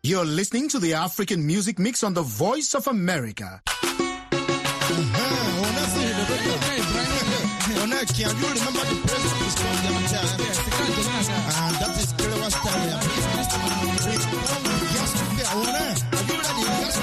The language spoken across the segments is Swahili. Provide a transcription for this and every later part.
You're listening to the African Music Mix on the Voice of America. Can you remember the president is called that is Kelewa Stadium. Yesterday, are you ready?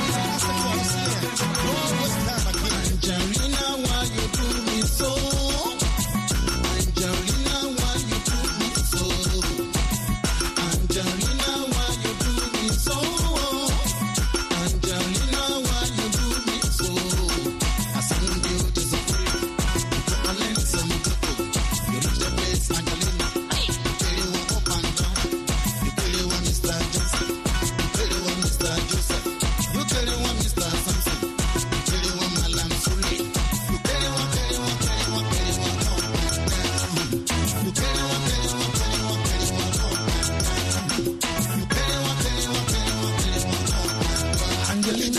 Angelina, why you do me so? Angelina, why you do me so? Angelina, why you do me so? Angelina, why you do me so? I send you to the free. I learn some people. You reach the place, Angelina. You tell you what up and down. You tell you what Mr. Johnson. You tell you what Mr. Joseph. You tell you what Mr. Samson. You tell you what Malam Suli. You tell you what, tell you what, tell you what, tell you what, no. You tell you what, tell you what, tell you what, tell you what, no. You tell you what, tell you what, tell you what, tell you what, no. Angelina.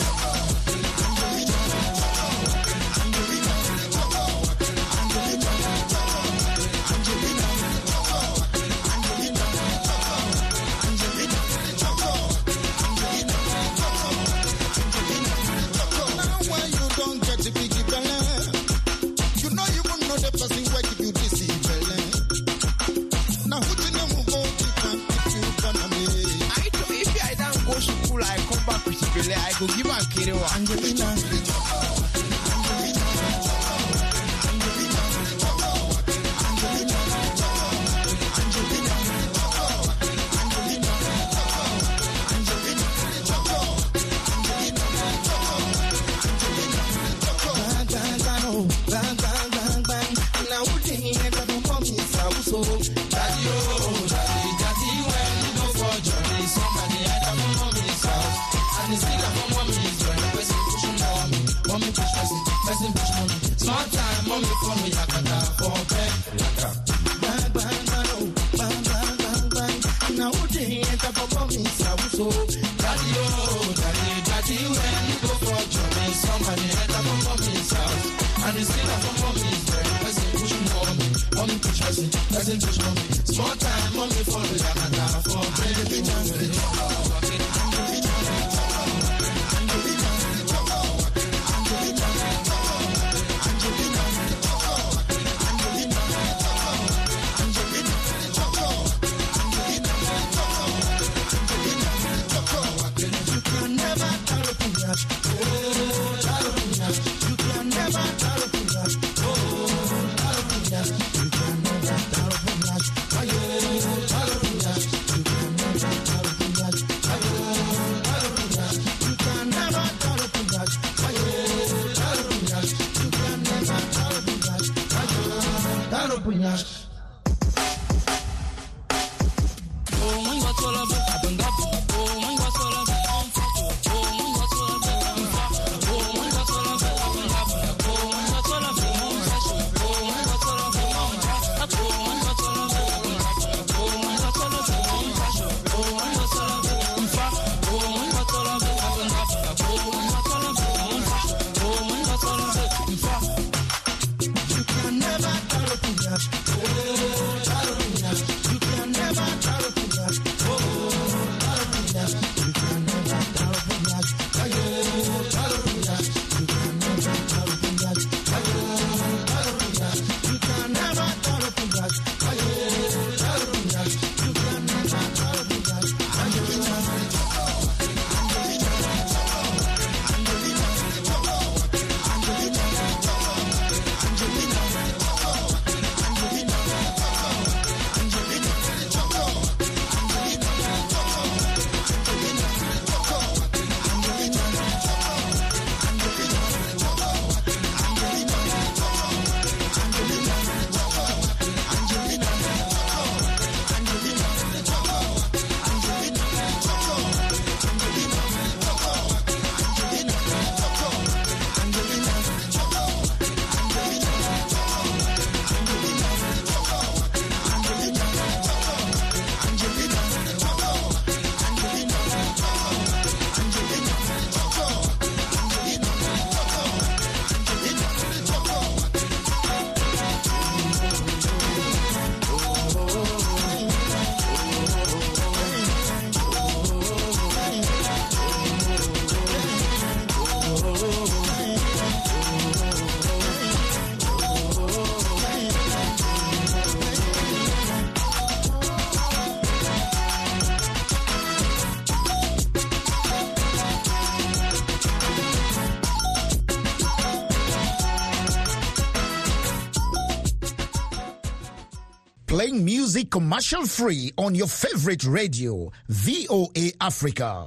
I go give her Kelewa. Angelina. Small time, mommy follow Yakata for playing music commercial-free on your favorite radio, VOA Africa.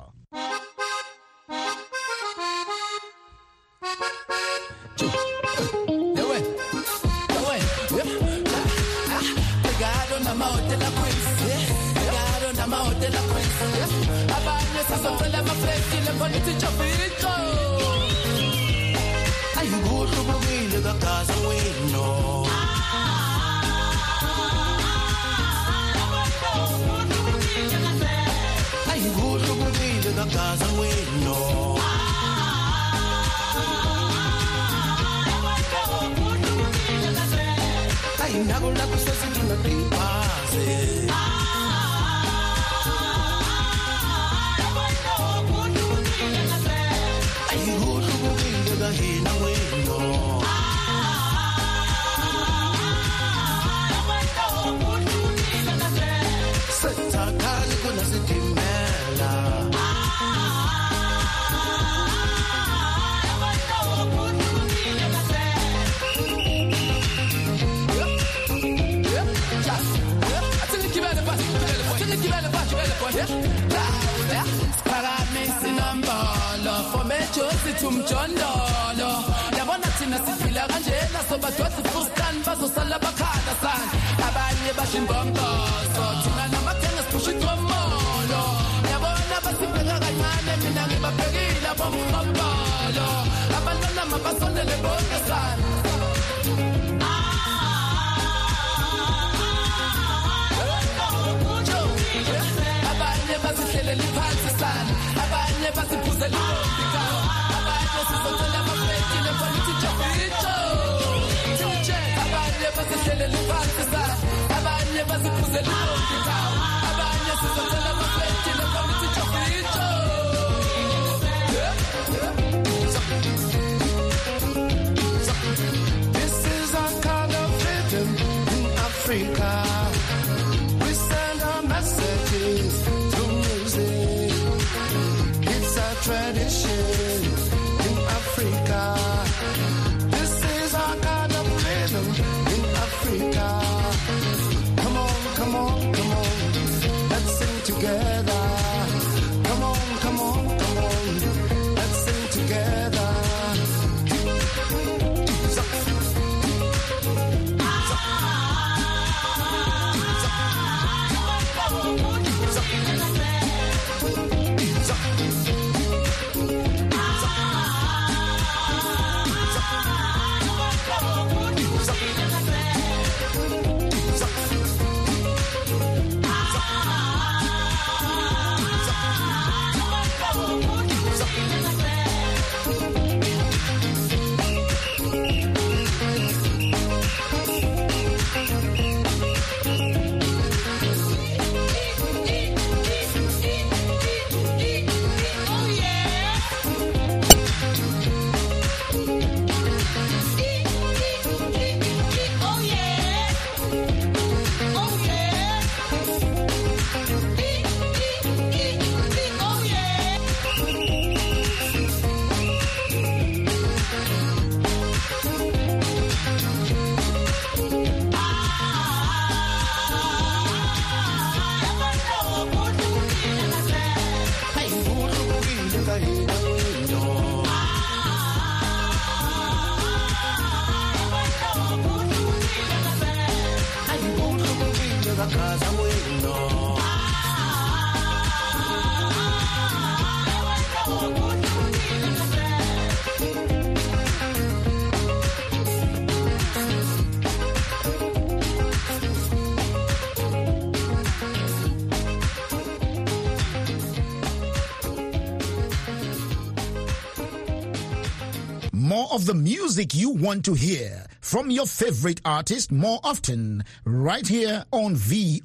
More of the music you want to hear from your favorite artist more often, right here on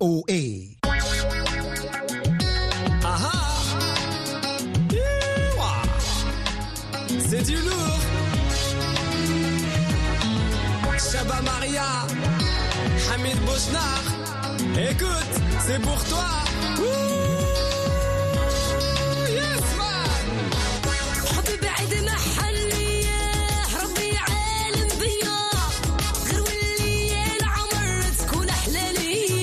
VOA. C'est du lourd. Chaba Maria, Hamid Bouchnar. Écoute, c'est pour toi. Yes man. حبي بعيد محلي ربي عالم بيا غير والليل عمر تكون أحلى ليا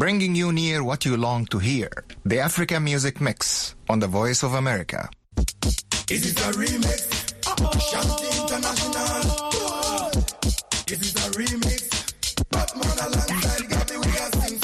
bringing you near what you long to hear. The Africa Music Mix on the Voice of America. This is a remix. Shanti International. This is a remix. Batman alongside Gabby, we are sing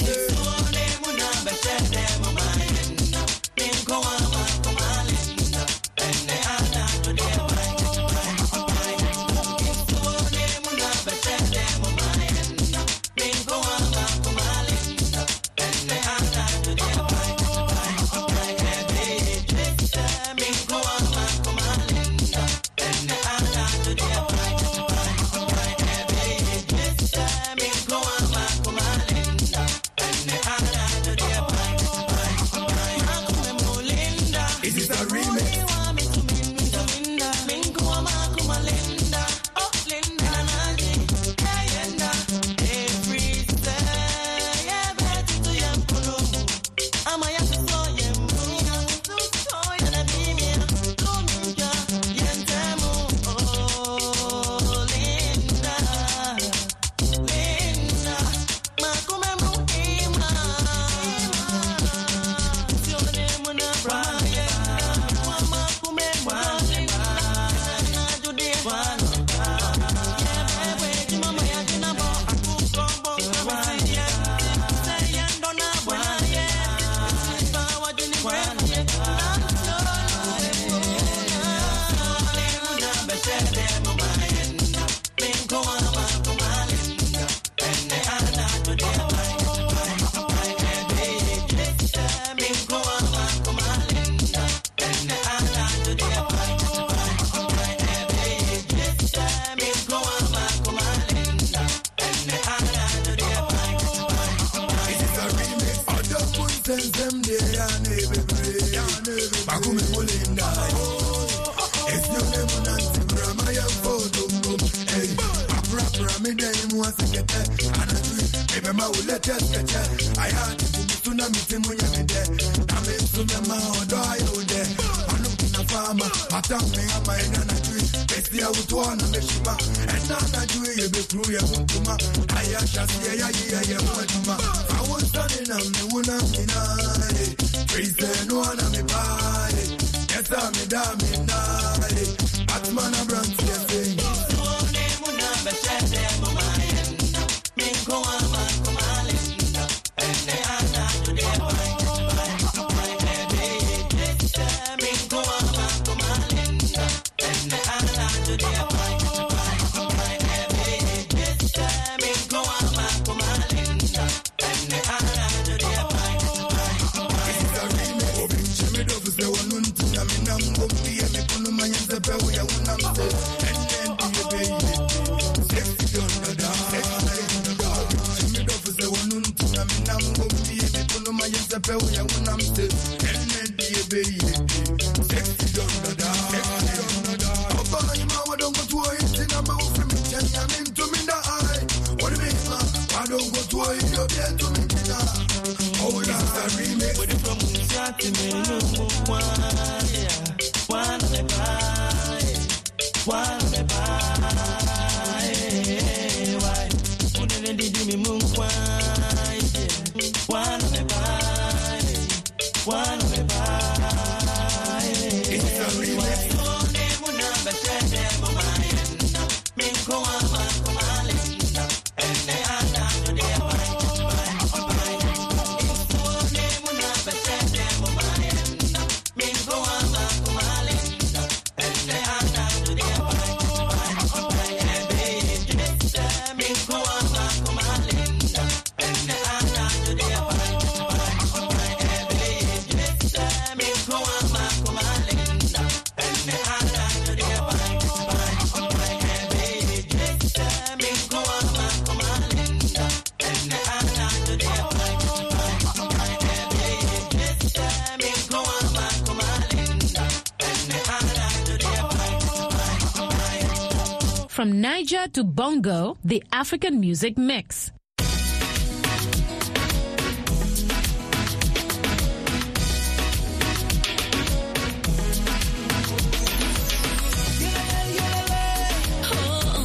From Niger to Bongo, the African Music Mix.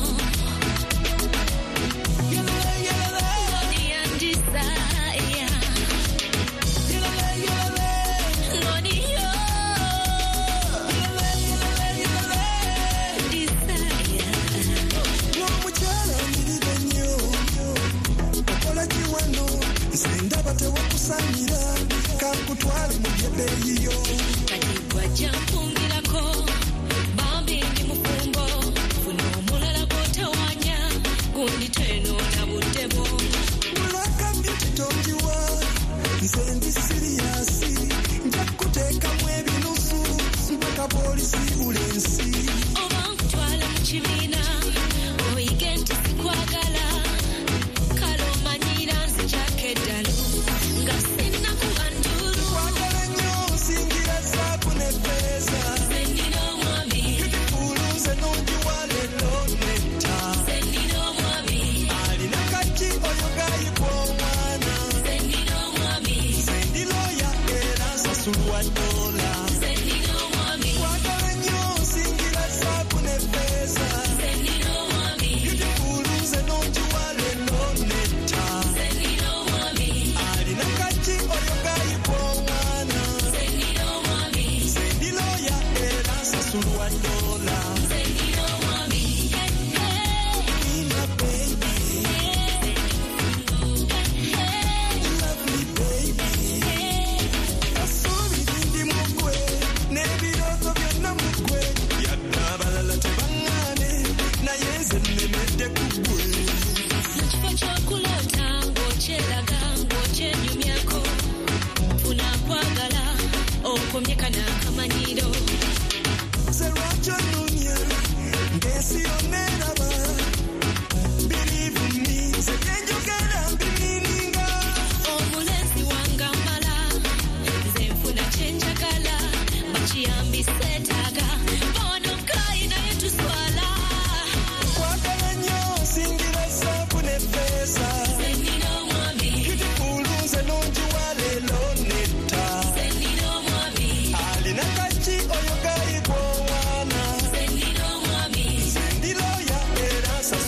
Yeah.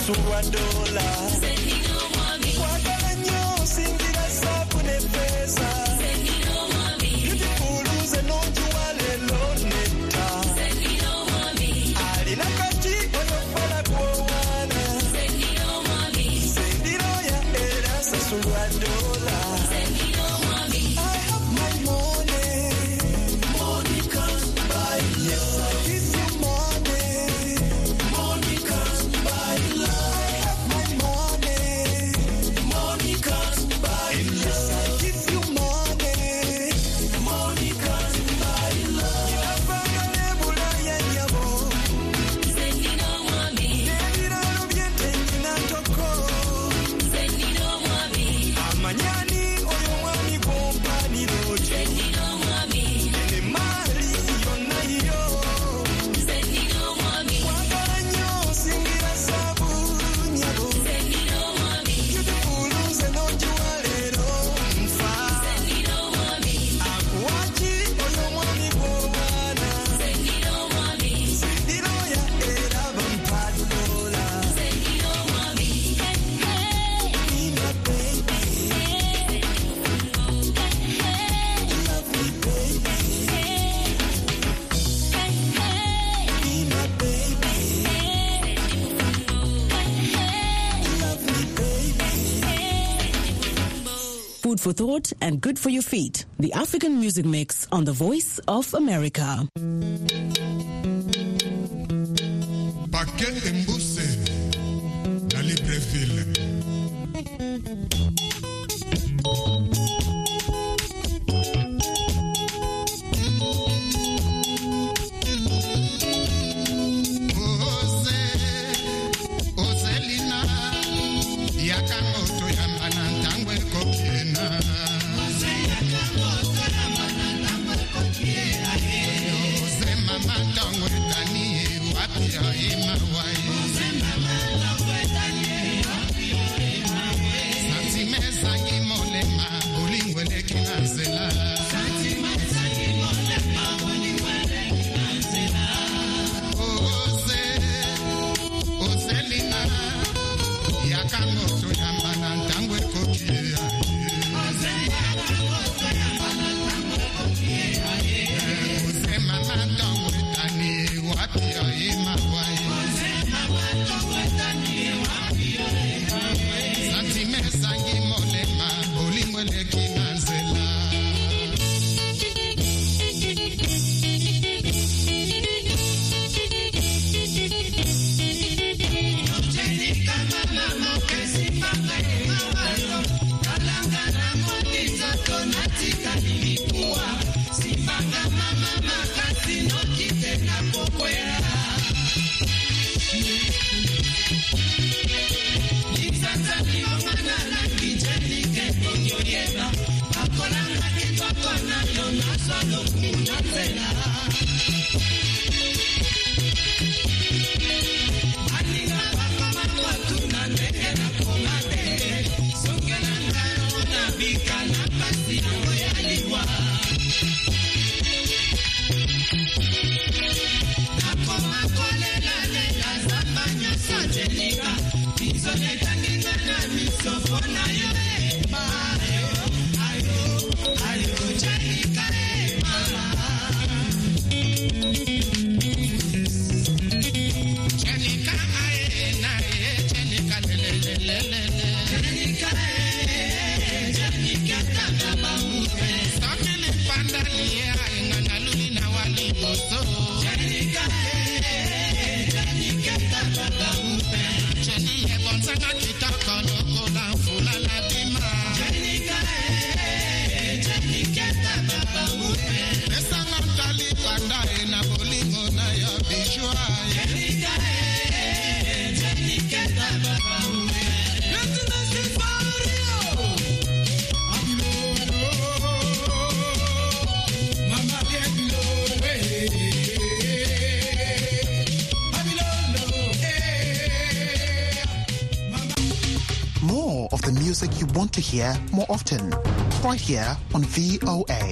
sasulwa dola kwagala nnyo singira saabu ne pesa yutipuluze n'ogiwa leero netta alina kati oyo fala gwowaana sendiroya era sasulwa dola. I have my money, money can't buy love. I give you money, money can't buy love. I have my money, money can't buy love. I give you money, money can't buy love. Inafanya bulaya nyabo, nebiralo byente ninatoko, amanyani oyo mwami kompani roje, ene mali yonna yo, kwagala nnyo singira saabu nyabo, yutipuluze n'ogiwa leero nfa, akuwaki oyo mwami gw'obwana, sendiroya era bampa dola. Nina baby, love me baby, Nina baby, love me baby. Food for thought and good for your feet. The African Music Mix on the Voice of America. Paquet Mbuse na Libreville. Ozelina yakamoto ya manantangwe kokiena. Oze mama tangwe tani wapi ya imawai. Santimeza ngimolema ulingwele kinazela. Ozelina yakamoto ya manantangwe kokia. Oze mama tangwe tani wapi ya imawai. Santimeza ngimolema ulingwele kinazela. More of the music you want to hear more often, right here on VOA.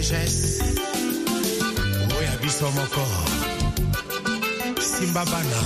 sagesse oya biso moko Simba Bana.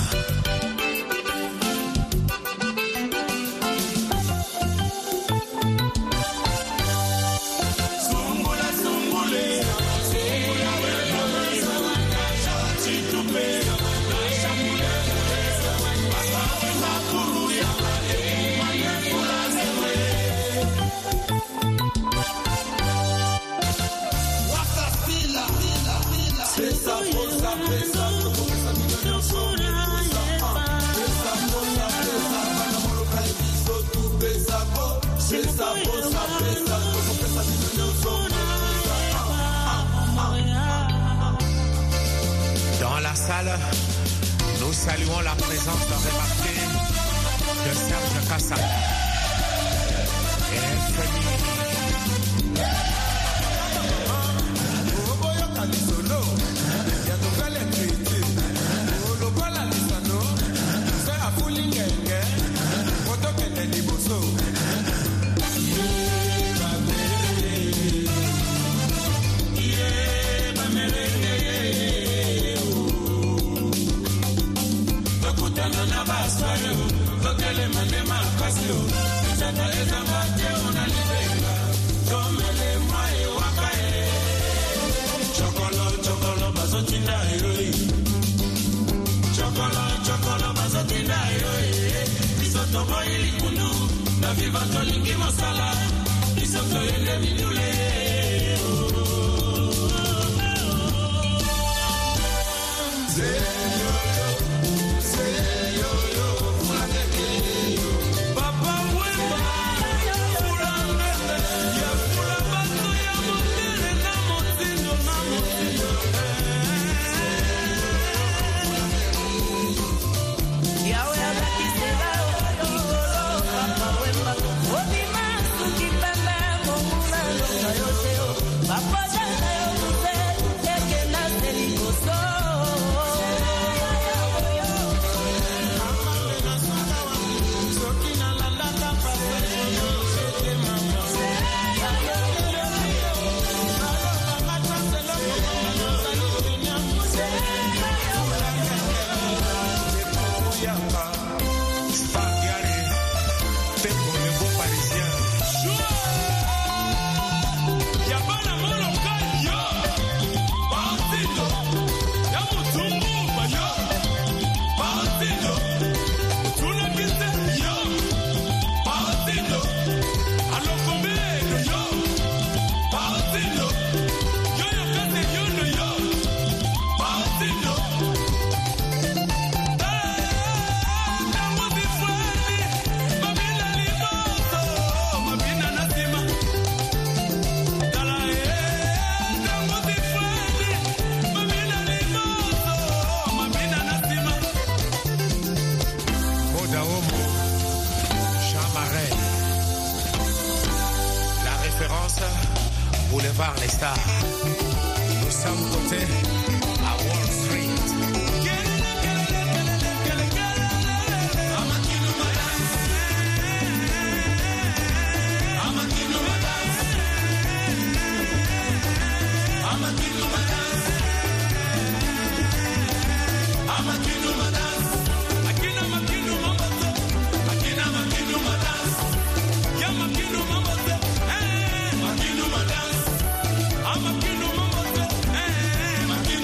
Dans la salle, nous saluons la présence remarquée de Serge Kassa et Femi. Boulevard Les Stars. Nous sommes cotés à Wall Street. I'm a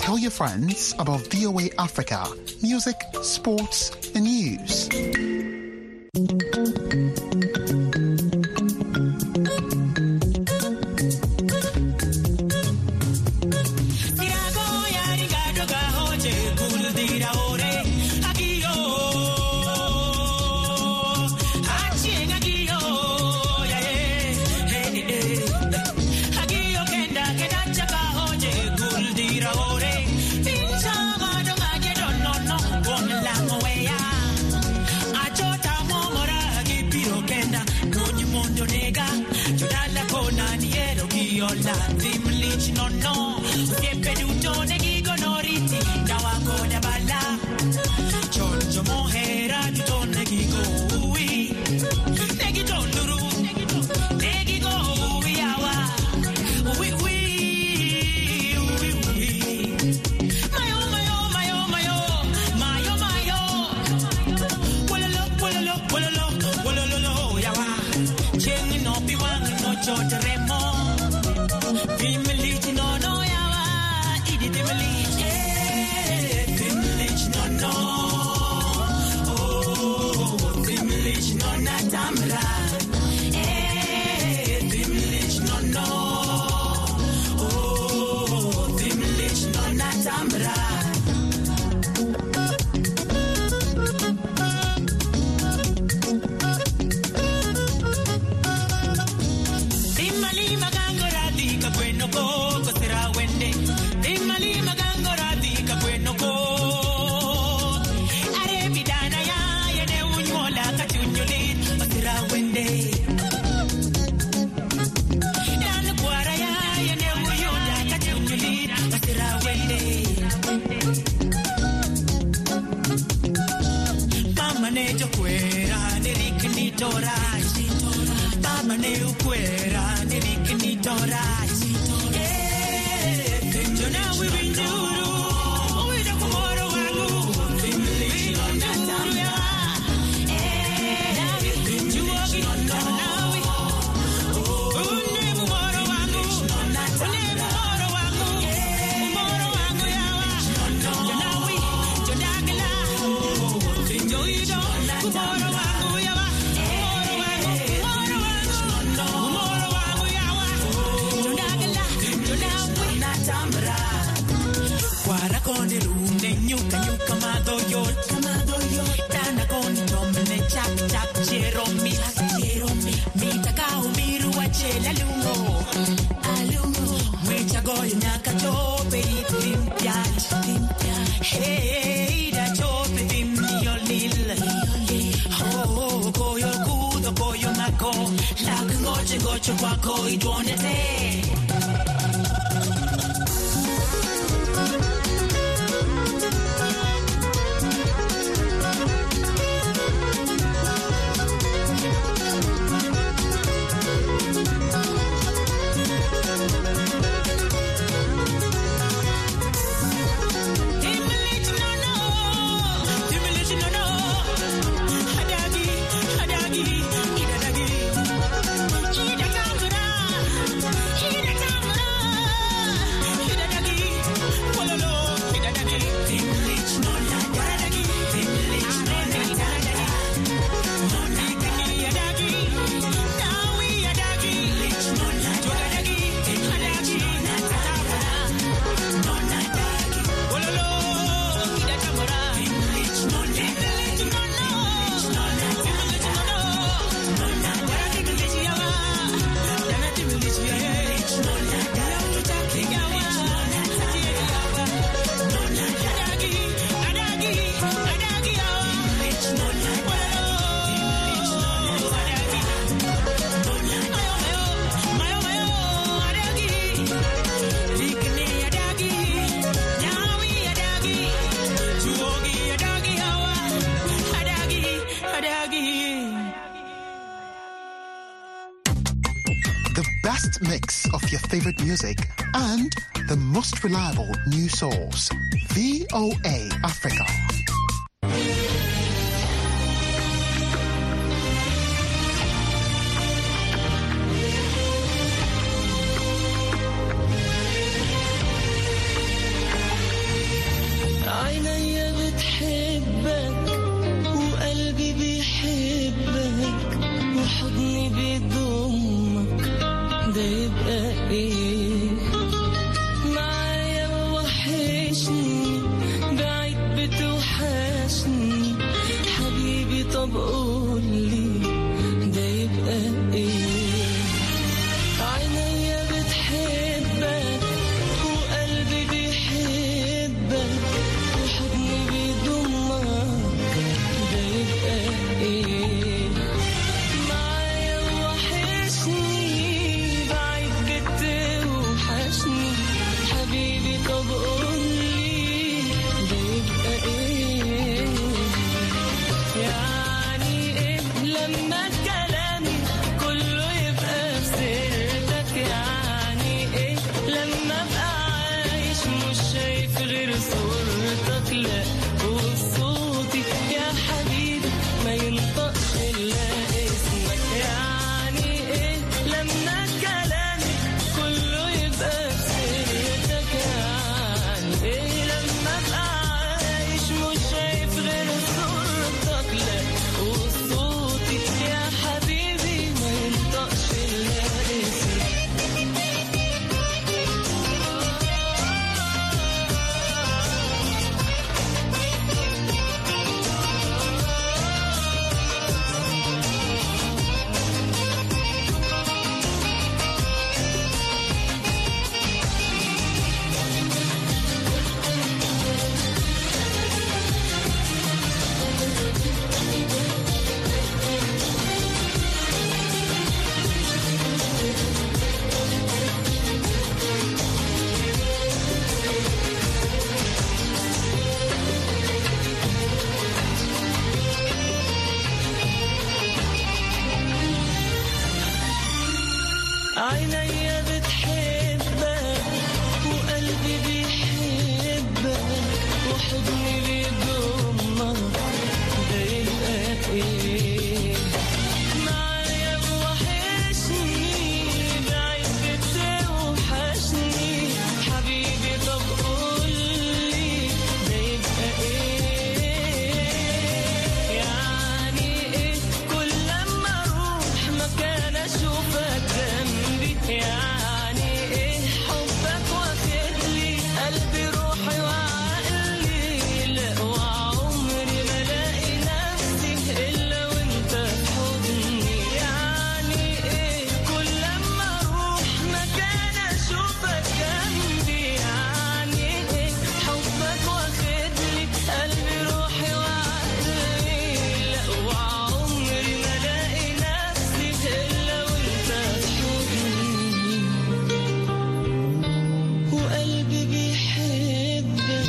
tell your friends about VOA Africa, music, sports, and news. Best mix of your favorite music and the most reliable news source. VOA Africa. بحبك وقلبي بيحبك وحضني بيضمك ده يبقى ايه معايا وحشني بعيد بتوحشني حبيبي طب قولي ده يبقى ايه عينيا بتحبك وقلبي بيحبك وحضني بيضمك ده يبقى ايه معايا وحشني بعيد بتوحشني حبيبي طب قولي ده يبقى ايه يعني ايه لما كلامي كله يبقى في سيرتك يعني ايه لما ابقى عايش مش شايف غير صورتك لا وصوتي يا حبيبي ما ينطقش الا اسمك يعني ايه لما كلامي كله يبقى في سيرتك يعني ايه لما ابقى عايش مش شايف غير صورتك لا وصوتي يا حبيبي ما ينطقش الا اسمك عينيا بتحبك وقلبي بيحبك وحضني بيضمك ده يبقى ايه معايا وحشني بعيد بتوحشني حبيبي طب قولي ده يبقى ايه يعني ايه كل لما اروح مكان اشوفك جنبي يعني ايه حبك واخدلي قلبي روحي وعقلي لا وعمري ما الاقي نفسي الا وانت في حضني يعني ايه كل لما اروح مكان اشوفك جنبي يعني ايه حبك واخدلي قلبي روحي وعقلي لا وعمري ما الاقي نفسي الا وانت في حضني وقلبي بيحبك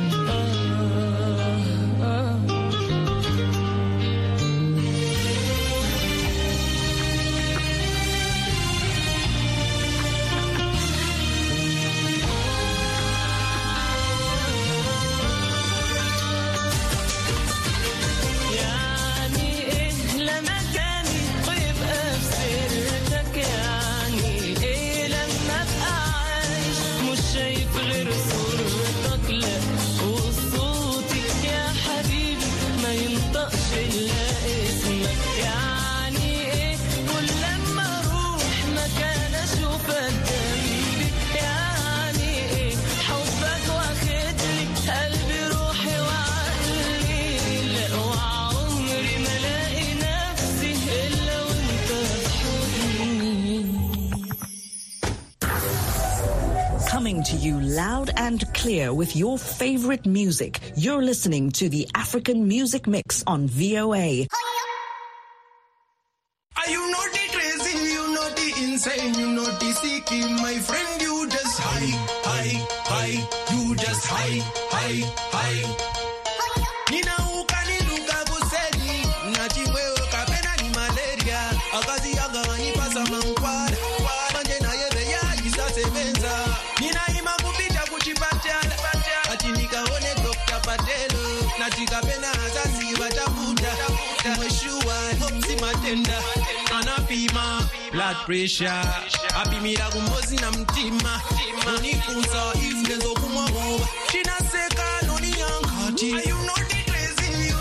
يعني ايه لما كاني ويبقى في سيرتك يعني ايه لما ابقى عايش مش شايف غير صورتك لا وصوتي يا حبيبي ما ينطقش الا اسمك يعني ايه كل لما اروح مكان اشوفك جنبي يعني ايه حبك واخدلي قلبي روحي وعقلي لا وعمري ما الاقي نفسي الا وانت في حضني Coming to you loud and clear with your favorite music. You're listening to the African Music Mix on VOA. Are you naughty crazy? You naughty insane? You naughty seeking? My friend, you just high. You just high. Nina ukani luka kuseni. Nachimwewe kapena ni malaria. Akazi yaga wani pasa mankwara. Manje na yebe ya isase benza. Nina ima kupita kuchipatala. Ati nikaone Dr. Patelo. Nachikapena azazi watafuta. Mweshua hopsi matenda. Anapima blood pressure. Apimira kumozi na mtima. Unifunza if nezo kumwagoba. China seka noni yankati. Are you naughty crazy? You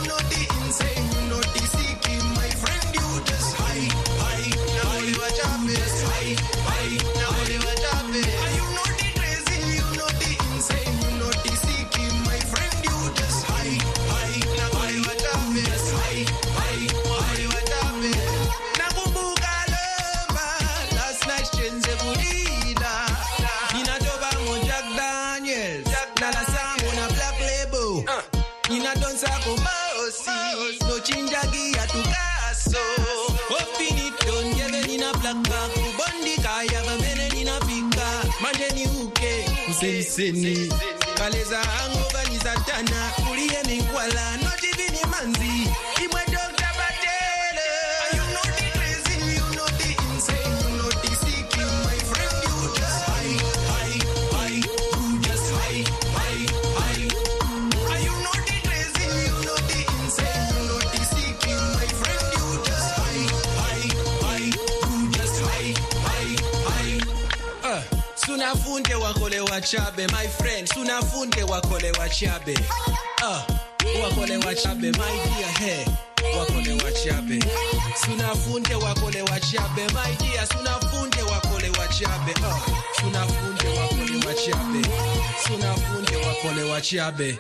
seni kaleza hangoganiza tana kuliye minkwala notivini manzi imwe Dr. Patele. You know the crazy, you know the insane, you know the sick, my friend, you just high, you just high. You know the crazy, you know the insane, you know the sick, my friend, you just high, you just high. Sunafunde wakole wachabe, my friend. Sunafunde wakole wachabe. Wakole wachabe, my dear. Hey, wakole wachabe. Sunafunde wakole wachabe, my dear. Sunafunde wakole wachabe. Sunafunde wakole wachabe. Sunafunde wakole wachabe.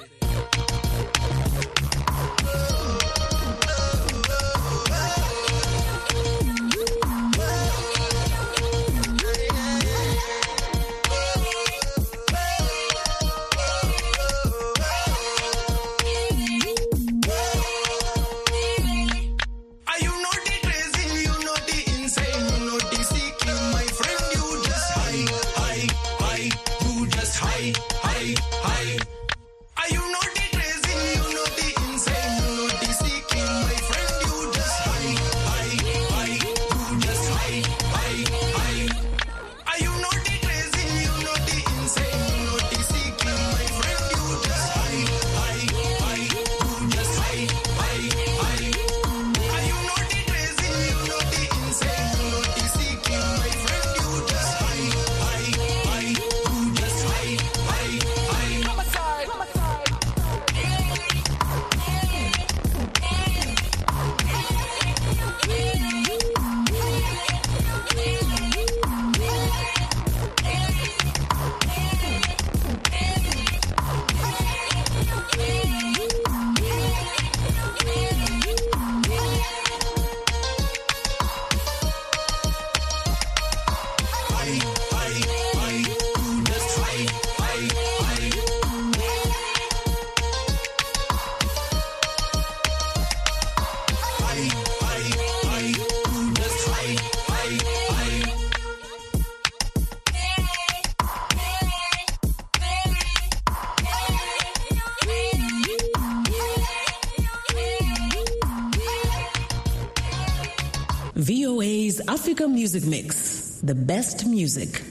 VOA's Africa Music Mix, the best music.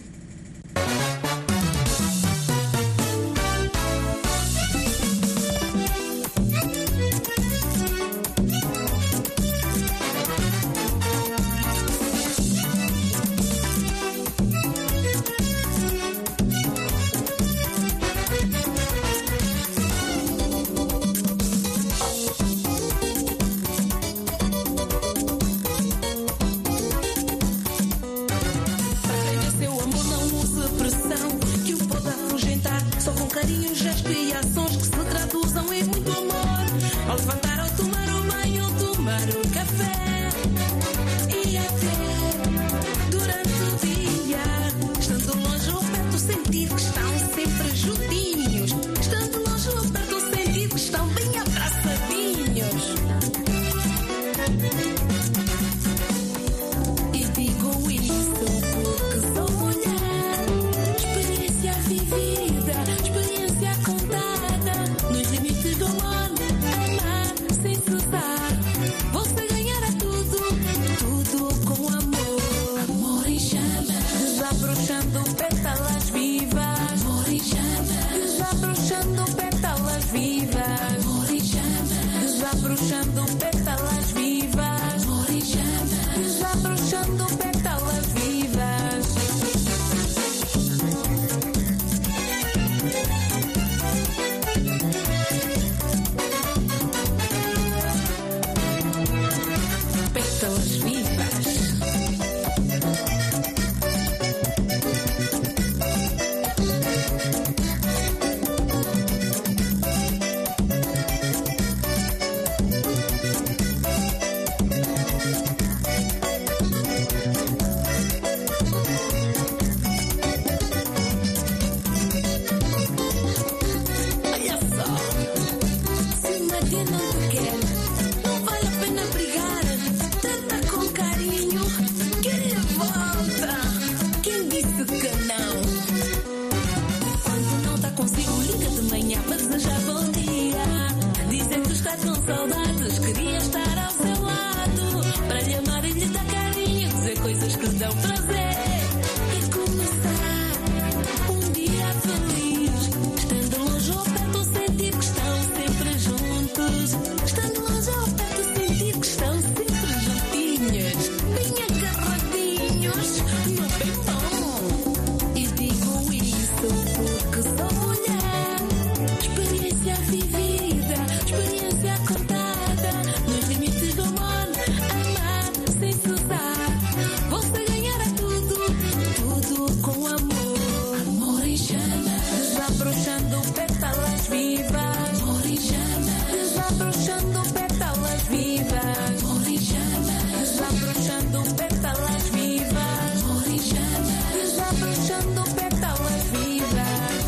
consigo, liga de manhã para desejar bom dia. Dizer que está com saudades, queria estar ao seu lado, para lhe amar e lhe dar carinho, dizer coisas que dão prazer. E começar um dia feliz, estando longe ou perto, sentir que estão sempre juntos. Estando longe ou perto, sentir que estão sempre juntinhos, bem agarradinhos, no bem bom. E digo isso porque sou mulher. Experiência vivida, experiência contada, nos limites do amor, amar sem cessar. Você ganhará tudo, tudo com amor. Amor em chama, desabrochando pétalas vivas. Amor em chama, desabrochando pétalas vivas. Amor em chama, desabrochando pétalas vivas. Amor em chama, desabrochando pétalas vivas.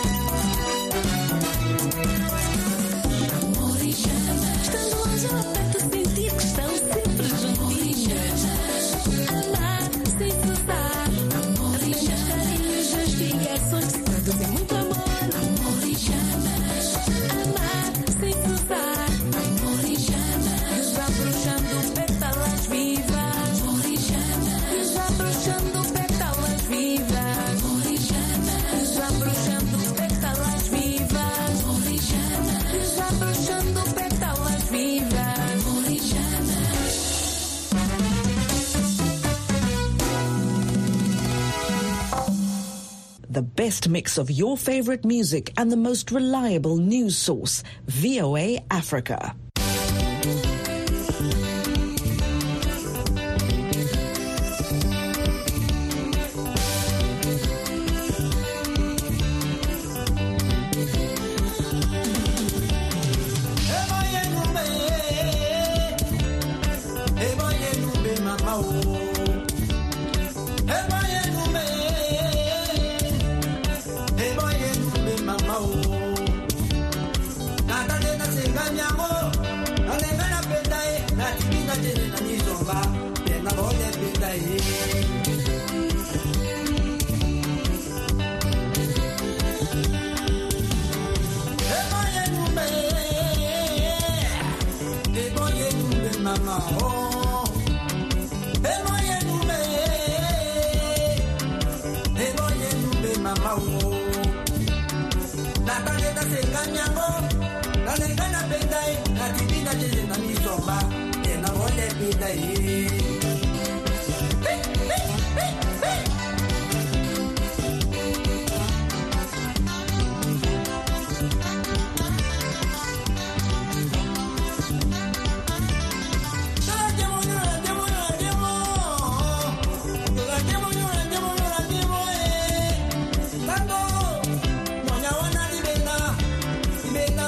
Amor em chama, estando longe ou perto, sentir que estão sempre juntinhos. Amar sem cessar. Amor em chama, justificações que se traduzem muito amor. Amor em chama, amar sem cessar. Amor em chama, desabrochando pétalas vivas. Amor em chama, desabrochando pétalas vivas. Amor em chama, desabrochando pétalas vivas. Amor em chama, desabrochando pétalas vivas. Amor em chama. The best mix of your favorite music and the most reliable news source, VOA Africa.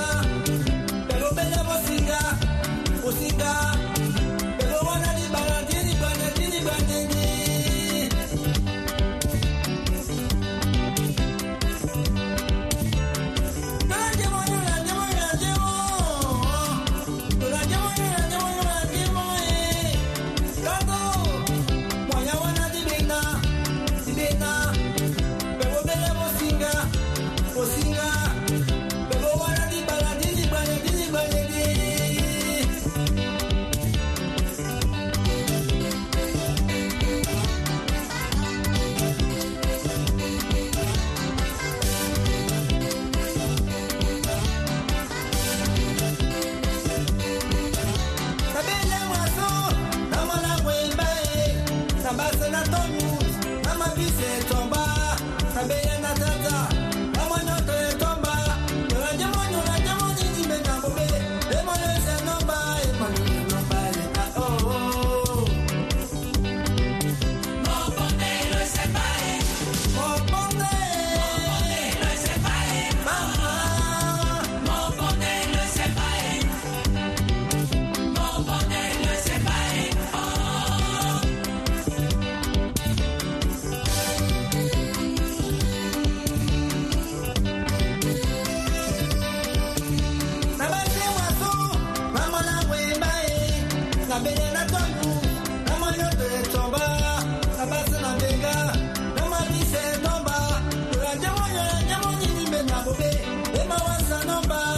Pero wana di balance nobody.